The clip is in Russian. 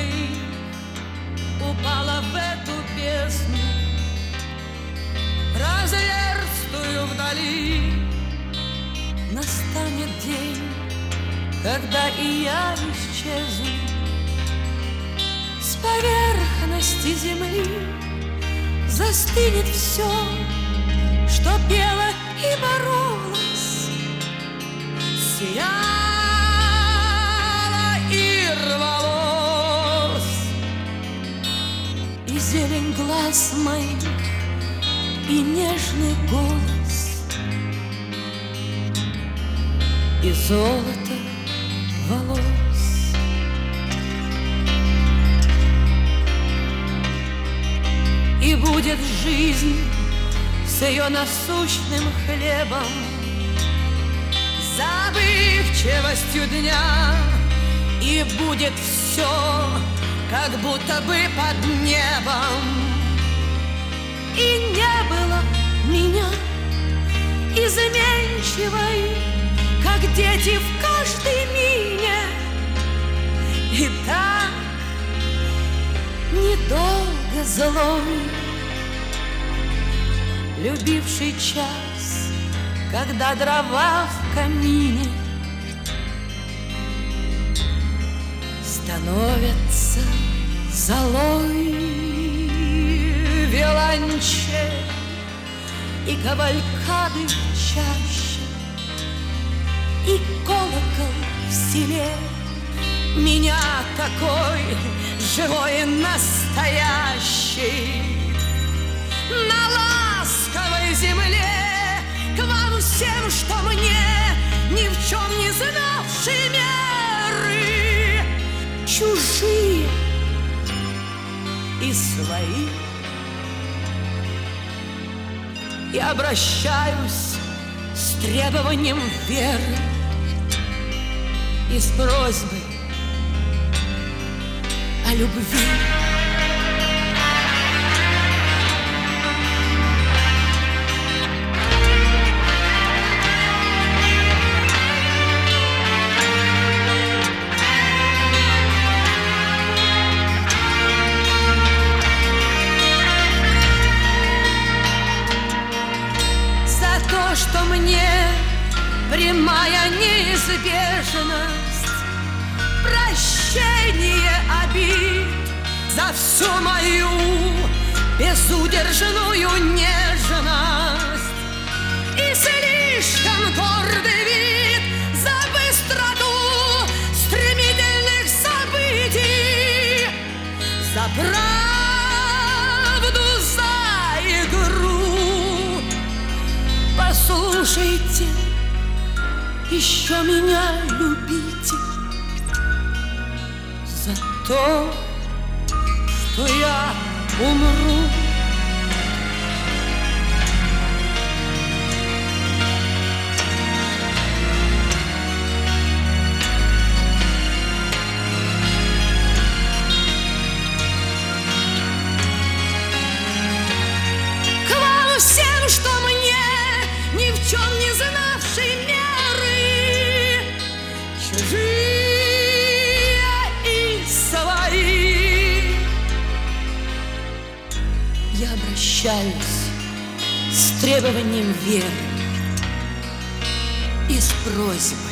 моих упала в эту бездну разверстую вдали. Настанет день, когда и я исчезну с поверхности земли. Застынет все, что пело и боролось, сияло и рвалось, и зелень глаз моих, и нежный голос, и золото волос. И будет жизнь с ее насущным хлебом, забывчивостью дня, и будет все, как будто бы под небом. И не было меня изменчивой, как дети в каждой мине. И так недолго злой, любивший час, когда дрова в камине становятся золой. Виолончель и кавалькады в чаще, и колокол в селе меня такой живой и настоящий. На ласковой земле к вам всем, что мне ни в чем не знавшие меры, чужие и свои. Я обращаюсь с требованием веры и с просьбой о любви. Что мне прямая неизбежность, прощение обид за всю мою безудержную нежность и слишком гордый вид за быстроту стремительных событий, за правду, за игру. Послушайте, еще меня любите за то, что я умру. К вам всем, что ни в чем не знавшей меры, чужие и свои, я обращаюсь с требованием веры и с просьбой